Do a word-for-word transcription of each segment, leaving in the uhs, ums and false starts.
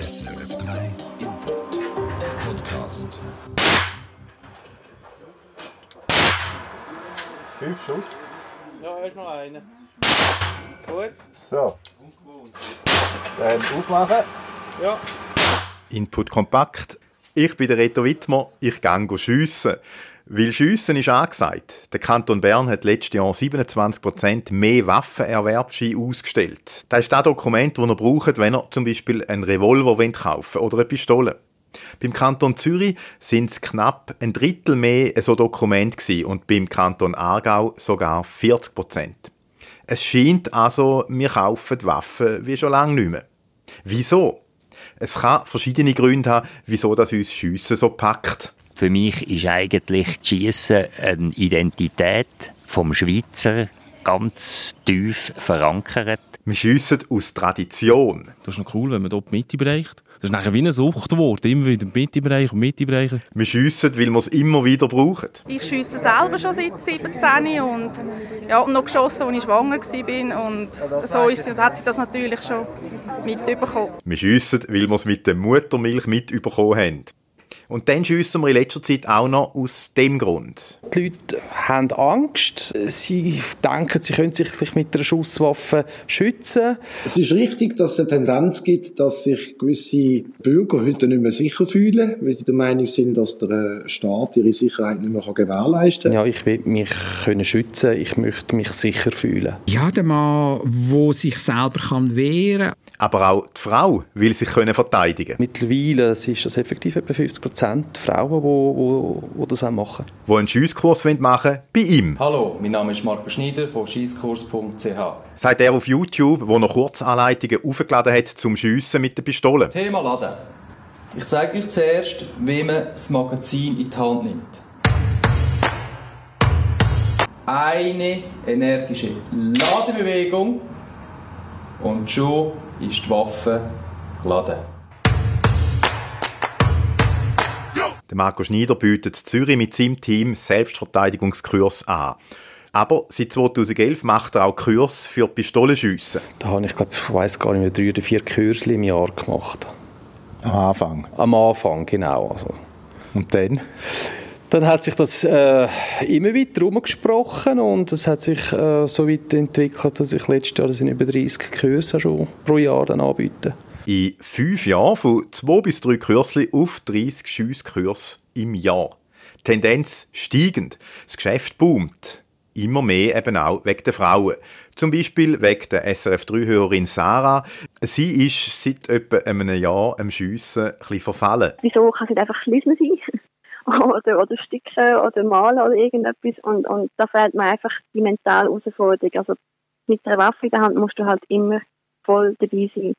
S R F drei Input Podcast. Fünf Schuss. Ja, erst noch einen. Gut. So. Dann aufmachen. Ja. Input kompakt. Ich bin der Reto Wittmer, ich gehe schiessen. Weil Schiessen ist angesagt. Der Kanton Bern hat letztes Jahr siebenundzwanzig Prozent mehr Waffenerwerbsscheine ausgestellt. Das ist das Dokument, das ihr braucht, wenn ihr zum Beispiel einen Revolver kaufen wollt oder eine Pistole. Beim Kanton Zürich sind es knapp ein Drittel mehr so Dokument gewesen und beim Kanton Aargau sogar vierzig Prozent. Es scheint also, wir kaufen die Waffen wie schon lange nicht mehr. Wieso? Es kann verschiedene Gründe haben, wieso das uns Schiessen so packt. Für mich ist eigentlich das Schiessen eine Identität vom Schweizer ganz tief verankert. Wir schiessen aus Tradition. Das ist noch cool, wenn man dort die Mitte bereicht. Das ist nachher wie eine Sucht geworden, immer wieder die Mitte bereichen und Mitte bereichen. Wir schiessen, weil wir es immer wieder brauchen. Ich schiesse selber schon seit siebzehn und ja, noch geschossen, als ich schwanger war. Und so ist, hat sie das natürlich schon mitbekommen. Wir schiessen, weil wir es mit der Muttermilch mitbekommen haben. Und dann schiessen wir in letzter Zeit auch noch aus dem Grund. Die Leute haben Angst. Sie denken, sie können sich mit einer Schusswaffe schützen. Es ist richtig, dass es eine Tendenz gibt, dass sich gewisse Bürger heute nicht mehr sicher fühlen, weil sie der Meinung sind, dass der Staat ihre Sicherheit nicht mehr gewährleisten kann. Ja, ich will mich können schützen. Ich möchte mich sicher fühlen. Ja, der Mann, der sich selber kann wehren kann. Aber auch die Frau will sich können verteidigen. Mittlerweile ist das effektiv etwa fünfzig Prozent Frauen, die, die, die das machen wollen. Die einen Schiesskurs machen wollen, bei ihm. Hallo, mein Name ist Marco Schneider von schiesskurs punkt c h. Sagt er auf YouTube, wo er Kurzanleitungen aufgeladen hat zum Schiessen mit der Pistole. Thema Laden. Ich zeige euch zuerst, wie man das Magazin in die Hand nimmt. Eine energische Ladebewegung und schon ist die Waffe geladen. Der Marco Schneider bietet in Zürich mit seinem Team Selbstverteidigungskurs an. Aber seit zweitausendelf macht er auch Kurs für Pistolenschiessen. Da habe ich, glaube ich, weiss gar nicht mehr, drei oder vier Kurse im Jahr gemacht. Am Anfang? Am Anfang, genau. Also. Und dann? Dann hat sich das äh, immer weiter herumgesprochen und es hat sich äh, so weit entwickelt, dass ich letztes Jahr, das sind über dreißig Kurse schon pro Jahr dann anbiete. In fünf Jahren von zwei bis drei Kurse auf dreißig Schiesskurse im Jahr. Tendenz steigend. Das Geschäft boomt. Immer mehr eben auch wegen der Frauen. Zum Beispiel wegen der S R F drei Hörerin Sarah. Sie ist seit etwa einem Jahr am Schiessen ein bisschen verfallen. Wieso kann es nicht einfach lesen sein? Oder, oder sticken oder malen oder irgendetwas. Und, und da fehlt mir einfach die mentale Herausforderung. Also mit einer Waffe in der Hand musst du halt immer voll dabei sein.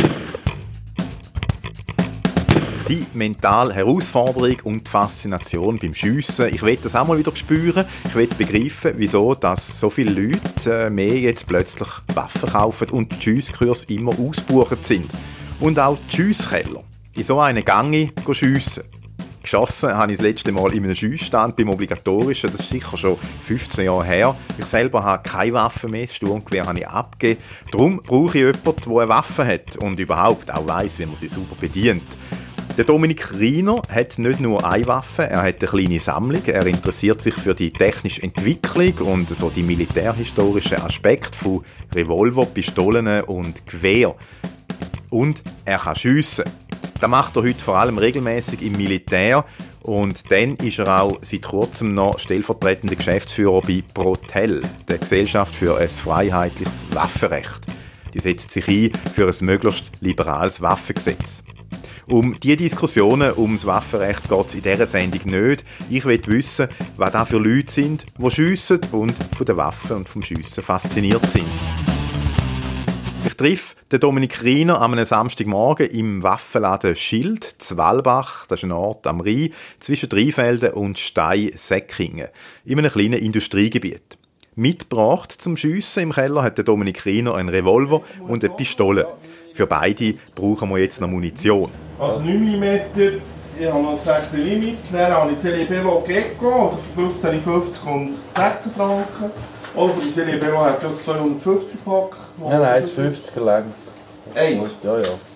Die mentale Herausforderung und die Faszination beim Schiessen. Ich will das auch mal wieder spüren. Ich will begreifen, wieso dass so viele Leute mehr jetzt plötzlich Waffen kaufen und die Schiesskurse immer ausgebucht sind. Und auch die Schiesskeller. In so einen Gang schiessen. Geschossen habe ich das letzte Mal in einem Schiessstand beim Obligatorischen. Das ist sicher schon fünfzehn Jahre her. Ich selber habe keine Waffe mehr. Das Sturmgewehr habe ich abgegeben. Darum brauche ich jemanden, der eine Waffe hat und überhaupt auch weiss, wie man sie sauber bedient. Der Dominik Riener hat nicht nur eine Waffe, er hat eine kleine Sammlung. Er interessiert sich für die technische Entwicklung und so die militärhistorischen Aspekte von Revolver, Pistolen und Gewehr. Und er kann schiessen. Das macht er heute vor allem regelmäßig im Militär. Und dann ist er auch seit kurzem noch stellvertretender Geschäftsführer bei Protel, der Gesellschaft für ein freiheitliches Waffenrecht. Die setzt sich ein für ein möglichst liberales Waffengesetz. Um diese Diskussionen ums Waffenrecht geht es in dieser Sendung nicht. Ich will wissen, was das für Leute sind, die schiessen und von den Waffen und vom Schiessen fasziniert sind. Ich treffe den Dominik Riener an einem Samstagmorgen im Waffenladen Schild, zu Walbach, das ist ein Ort am Rhein, zwischen Rheinfelden und Stein-Säckingen, in einem kleinen Industriegebiet. Mitgebracht zum Schiessen im Keller hat der Dominik Riener einen Revolver und eine Pistole. Für beide brauchen wir jetzt noch Munition. Also neun Millimeter, ich habe noch sechs Millimeter, dann habe ich Serie Bello Gecko, also für fünfzehn fünfzig und sechzehn Franken. Oder für die Serie Bello hat ja zweihundertfünfzig Pack. Nein, nein, eins fünfzig gelangt. Eins? Ja, ja.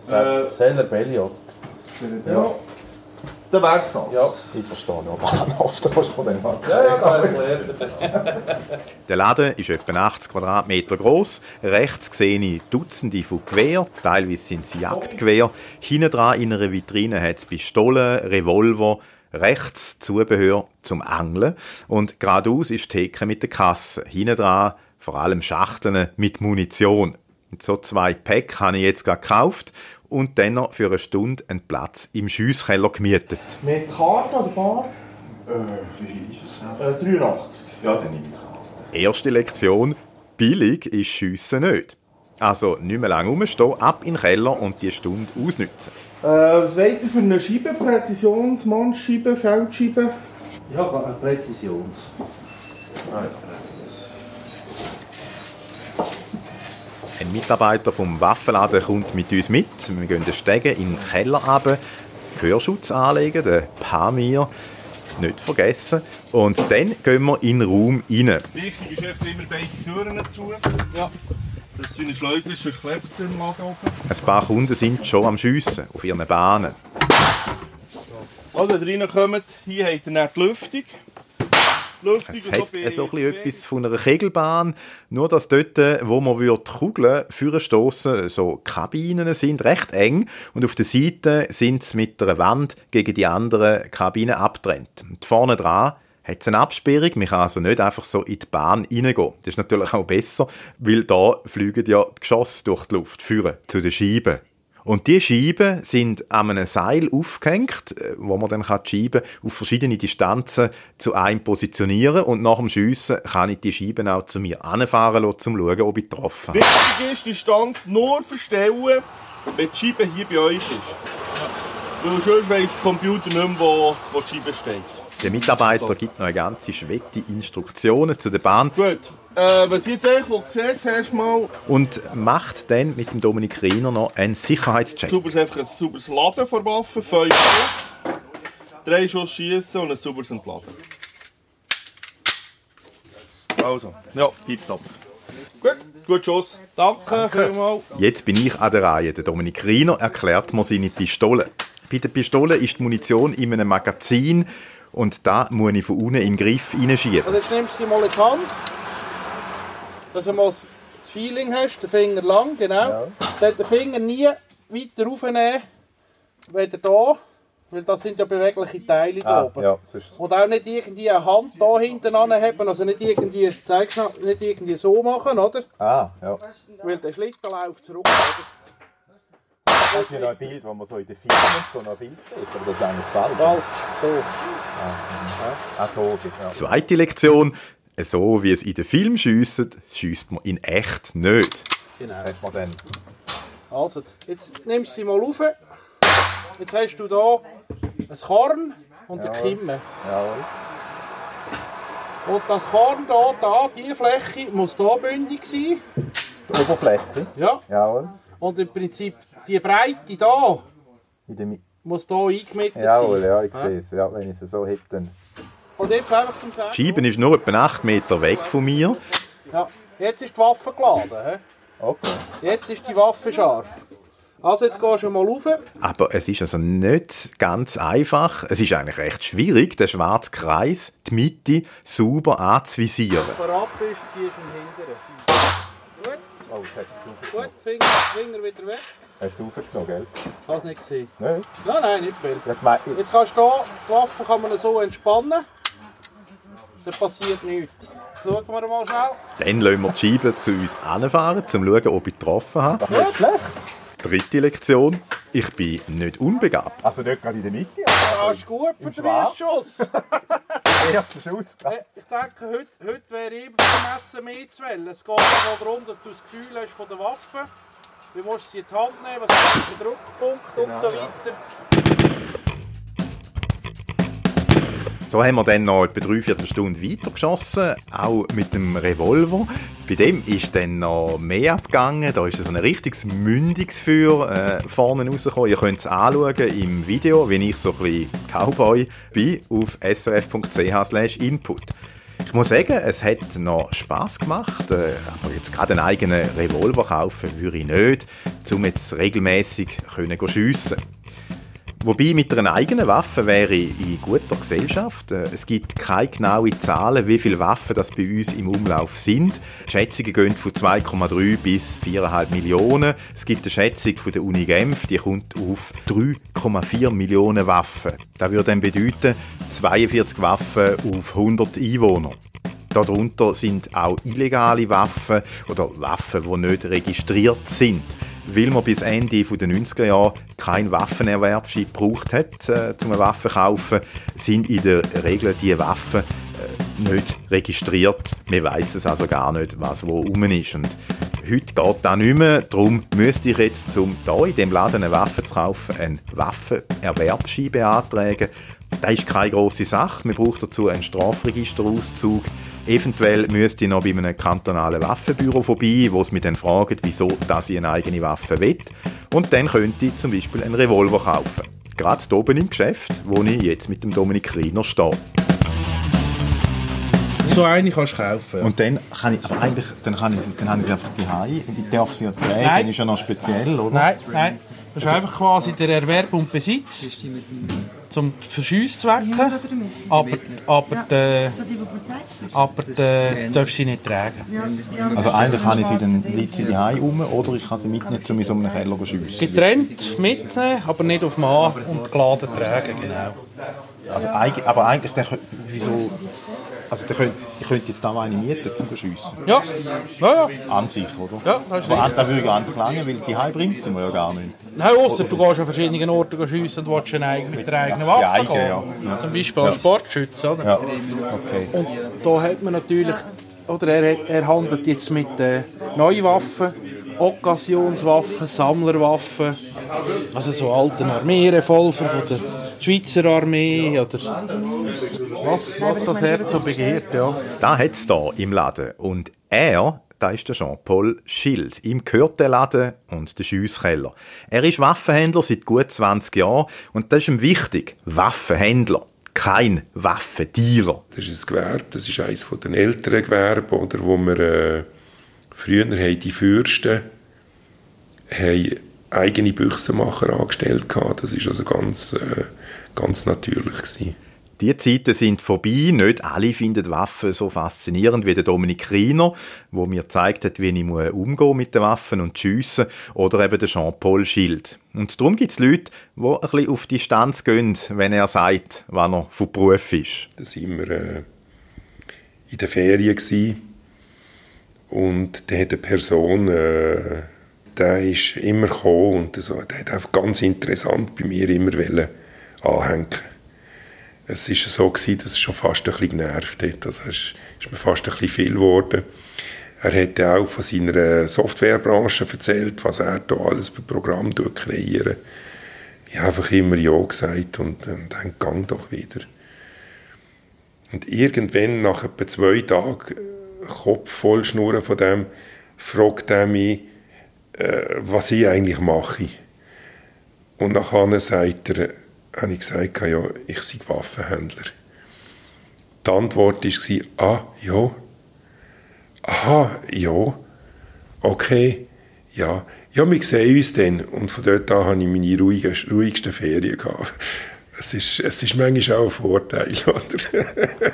Äh, Seller Belliot. Ja. Dann wär's das. Ja. Ich verstehe noch Bahnhof, da musst du dann halt. Ja, ja, da erklärt Der Laden ist etwa achtzig Quadratmeter groß. Rechts sehe ich Dutzende von Gewehren, teilweise sind es Jagdgewehr. Hinten dran in einer Vitrine hat es Pistolen, Revolver, rechts Zubehör zum Angeln. Und geradeaus ist die Theke mit der Kasse. Hinten dran vor allem Schachteln mit Munition. Und so zwei Päck habe ich jetzt gerade gekauft und dann noch für eine Stunde einen Platz im Schiesskeller gemietet. Mit Karte oder Bar? Äh, wie viel ist es? Äh, dreiundachtzig. Ja, dann nehme ich Karte. Erste Lektion: billig ist Schiessen nicht. Also nicht mehr lange rumstehen, ab in den Keller und die Stunde ausnutzen. Äh, was wollt ihr für eine Scheibe? Präzisions-, Mannscheibe, Feldscheibe? Ja, eine Präzisions. Ah, ja. Ein Mitarbeiter vom Waffenladen kommt mit uns mit. Wir gehen den Stegen in den Keller runter, Gehörschutz anlegen, den Pamir nicht vergessen. Und dann gehen wir in den Raum rein. Wichtig ist einfach immer beide Türen zu. Ja. Das ist eine Schleuse, sonst klebt es im Laden oben. Ein paar Kunden sind schon am Schiessen auf ihren Bahnen. Also, wenn ihr reinkommt, hier habt ihr dann die Lüftung. Lüftung Es so hat bei so ein etwas von einer Kegelbahn, nur dass dort, wo man die Kugeln vorstossen, so Kabinen sind, recht eng. Und auf der Seite sind sie mit einer Wand gegen die anderen Kabinen abgetrennt. Und vorne dran hat es eine Absperrung, man kann also nicht einfach so in die Bahn reingehen. Das ist natürlich auch besser, weil da fliegen ja die Geschosse durch die Luft, führen zu den Scheiben. Und diese Scheiben sind an einem Seil aufgehängt, wo man dann die Scheiben auf verschiedene Distanzen zu einem positionieren kann. Und nach dem Schiessen kann ich die Scheiben auch zu mir anfahren lassen, um zu schauen, ob ich getroffen habe. Wichtig ist, die Distanz nur verstellen, wenn die Scheibe hier bei euch ist. Weil sonst weiss der Computer nicht mehr, wo, wo die Scheibe steht. Der Mitarbeiter so. gibt noch eine ganze Schwette Instruktionen zu der Bahn. Gut. Äh, was ich jetzt eigentlich gesehen habe, mal... Und macht dann mit dem Dominik Riener noch einen Sicherheitscheck. Sauberes, einfach ein sauberes Laden vor Waffen, fünf Schuss, drei Schuss schiessen und ein sauberes Entladen. Also, ja, tipptopp. Gut, gut Schuss. Danke, Danke. Vielmals. Jetzt bin ich an der Reihe. Der Dominik Riener erklärt mir seine Pistole. Bei der Pistole ist die Munition in einem Magazin und da muss ich von unten in den Griff reinschieben. Und jetzt nimmst du sie mal in die Hand, dass du mal das Feeling hast, den Finger lang, genau. Ja. Dann den Finger nie weiter raufnehmen, weder da, weil das sind ja bewegliche Teile ah, da oben. Ja, und auch nicht irgendwie eine Hand da hinten haben, also nicht irgendwie, zeig's noch, nicht irgendwie so machen, oder? Ah, ja. Weil der Schlitten läuft zurück, oder? Das ist ja noch ein Bild, wo man so in den Filmen so noch Bild sieht, aber das ist eigentlich falsch. Falsch, so. Ah, so, ja. Zweite Lektion. So wie es in den Filmen schiessen, schiesst man in echt nicht. Genau. Hat man dann. Also, jetzt nimmst du sie mal rauf. Jetzt hast du hier ein Korn und eine Kimme. Jawohl. Und das Korn hier, da, diese Fläche, muss hier bündig sein. Die Oberfläche? Ja. Jawohl. Und im Prinzip die Breite hier in der muss hier eingemettet Jawohl, sein. Ja, ich sehe es. Ja, wenn ich es so hätte, dann... Und jetzt einfach zum Sagen. Die Scheibe ist nur etwa acht Meter weg von mir. Ja, jetzt ist die Waffe geladen. He? Okay. Jetzt ist die Waffe scharf. Also jetzt gehst du mal rauf. Aber es ist also nicht ganz einfach. Es ist eigentlich recht schwierig, den schwarzen Kreis, die Mitte, sauber anzuvisieren. Wenn du ab bist, ziehst du ihn hinterher. Gut. Oh, ich hätte es Gut, Finger, Finger wieder weg. Hast du aufgenommen, gell? Ich habe es nicht gesehen. Nein? Nein, nein, nicht viel. Ja, jetzt kannst du hier, die Waffe kann man so entspannen. Dann passiert nichts. Schauen wir mal schnell. Dann lassen wir die Scheibe zu uns anfahren, um zu schauen, ob ich getroffen habe. Das ist nicht schlecht. Dritte Lektion. Ich bin nicht unbegabt. Also nicht gerade in der Mitte? Ja, ist gut für den ersten Schuss. Erster Schuss. Ich denke, heute, heute wäre eben vermessen mehr zu wählen. Es geht nur darum, dass du das Gefühl hast von der Waffe. Du musst sie in die Hand nehmen, was ist der Druckpunkt und so weiter. So haben wir dann noch etwa dreiviertel Stunde weitergeschossen, auch mit dem Revolver. Bei dem ist dann noch mehr abgegangen. Da ist so ein richtiges Mündungsfeuer äh, vorne rausgekommen. Ihr könnt es anschauen im Video, wie ich so ein bisschen Cowboy bin, auf s r f punkt c h slash input. Ich muss sagen, es hat noch Spass gemacht, äh, aber jetzt gerade einen eigenen Revolver kaufen würde ich nicht, um jetzt regelmässig schiessen. Wobei mit einer eigenen Waffe wäre ich in guter Gesellschaft. Es gibt keine genauen Zahlen, wie viele Waffen das bei uns im Umlauf sind. Die Schätzungen gehen von zwei Komma drei bis vier Komma fünf Millionen. Es gibt eine Schätzung von der Uni Genf, die kommt auf drei Komma vier Millionen Waffen. Das würde dann bedeuten, zweiundvierzig Waffen auf hundert Einwohner. Darunter sind auch illegale Waffen oder Waffen, die nicht registriert sind. Weil man bis Ende der neunziger Jahre keinen Waffenerwerbsschein gebraucht hat, äh, um eine Waffe zu kaufen, sind in der Regel diese Waffen äh, nicht registriert. Man weiss es also gar nicht, was wo rum ist. Und heute geht das nicht mehr. Darum müsste ich jetzt, um hier in diesem Laden eine Waffe zu kaufen, einen Waffenerwerbsschein beantragen. Das ist keine grosse Sache. Man braucht dazu einen Strafregisterauszug. Eventuell müsste ich noch bei einem kantonalen Waffenbüro vorbei, wo es mich dann fragt, wieso dass ich eine eigene Waffe will. Und dann könnte ich zum Beispiel einen Revolver kaufen. Gerade hier oben im Geschäft, wo ich jetzt mit dem Dominik Riener stehe. So eine kannst du kaufen. Und dann kann ich, aber eigentlich, dann kann ich, dann habe ich sie einfach daheim. Ich darf sie ja tragen, Nein. ist ja noch speziell, oder? Nein, nein. Das ist einfach quasi der Erwerb und Besitz zum Verschiesszwecken, aber, aber, äh, aber äh, darfst sie nicht tragen. Also eigentlich kann ich sie dann liegt sie daheim rum oder ich kann sie mitnehmen, um in so einem Keller zu schiessen. Getrennt mitnehmen, aber nicht auf Mann und geladen tragen, genau. Also, aber eigentlich, der, wieso... Also der könnt, ich könnte jetzt da eine mieten, um zu schiessen. Ja, ja, ja. An sich, oder? Ja, das ist aber richtig. Das würde ja an sich lange, weil die Heim bringt sie mir ja gar nicht. Nein, ausser du gehst an verschiedenen Orten schiessen und willst eine, mit der eigenen Waffe ja, eigene, gehen. Ja. Ja. Zum Beispiel als Sportschütze, oder? Ja. Okay. Und da hat man natürlich, oder er, er handelt jetzt mit äh, neuen Waffen, Occasionswaffen, Sammlerwaffen, also so alten Armeerevolver von der Schweizer Armee oder was, was das Herz so begehrt, ja. Da hat es hier im Laden und er, da ist der Jean-Paul Schild. Ihm gehört der Laden und der Schiesskeller. Er ist Waffenhändler seit gut zwanzig Jahren und das ist ihm wichtig, Waffenhändler. Kein Waffendealer. Das ist ein Gewerbe, das ist eines der älteren Gewerbe, oder, wo wir äh, früher haben die Fürsten haben eigene Büchsenmacher angestellt hatten. Das war also ganz, äh, ganz natürlich gewesen. Die Zeiten sind vorbei. Nicht alle finden Waffen so faszinierend wie der Dominik Riener, der mir gezeigt hat, wie ich umgehen mit den Waffen und schiessen, oder eben der Jean-Paul Schild. Und darum gibt es Leute, die ein bisschen auf Distanz gehen, wenn er sagt, was er von Beruf ist. Da waren wir äh, in der Ferien gewesen. Und da hat eine Person, äh, der ist immer gekommen und so, der hat einfach ganz interessant bei mir immer anhängen. Es war so gewesen, dass es schon fast ein bisschen genervt hat. Also es ist mir fast ein bisschen viel geworden. Er hat auch von seiner Softwarebranche erzählt, was er da alles für Programme kreiert. Ich habe einfach immer Ja gesagt und, und dann gang doch wieder. Und irgendwann, nach etwa zwei Tagen, Kopf voll Schnurren von dem, fragt er mich, äh, was ich eigentlich mache. Und nachher sagt er, habe ich gesagt, ja, ich sei Waffenhändler. Die Antwort war, ah, ja. Aha, ja. Okay, ja. Ja, wir sehen uns dann. Und von dort an hatte ich meine ruhige, ruhigsten Ferien gehabt. Es ist, es ist manchmal auch ein Vorteil, oder?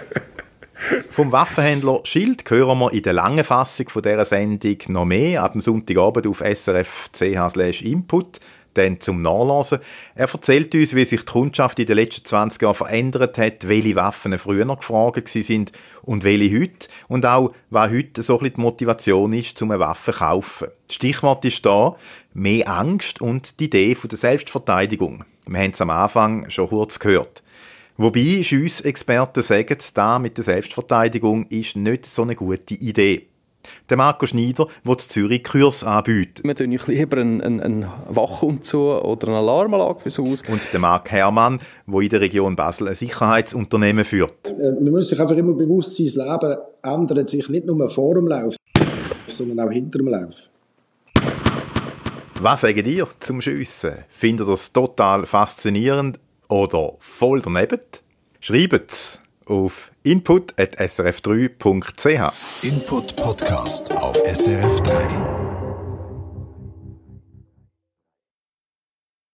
Vom Waffenhändler Schild hören wir in der langen Fassung von dieser Sendung noch mehr, ab dem Sonntagabend auf S R F punkt C H slash Input. Dann zum Nachlesen. Er erzählt uns, wie sich die Kundschaft in den letzten zwanzig Jahren verändert hat, welche Waffen früher gefragt sind und welche heute. Und auch, was heute so ein bisschen die Motivation ist, um eine Waffe zu kaufen. Das Stichwort ist da, mehr Angst und die Idee von der Selbstverteidigung. Wir haben es am Anfang schon kurz gehört. Wobei Schiessexperten sagen, da mit der Selbstverteidigung ist nicht so eine gute Idee. Der Marco Schneider, der in Zürich Kurs anbietet. Wir tun lieber einen, einen, einen Wachhund zu oder eine Alarmanlage fürs Haus. Und der Marc Herrmann, der in der Region Basel ein Sicherheitsunternehmen führt. Man muss sich einfach immer bewusst sein, das Leben ändert sich nicht nur vor dem Lauf, sondern auch hinter dem Lauf. Was sagt ihr zum Schiessen? Findet ihr das total faszinierend oder voll daneben? Schreibt es auf input at s r f drei punkt c h. Input Podcast auf S R F drei.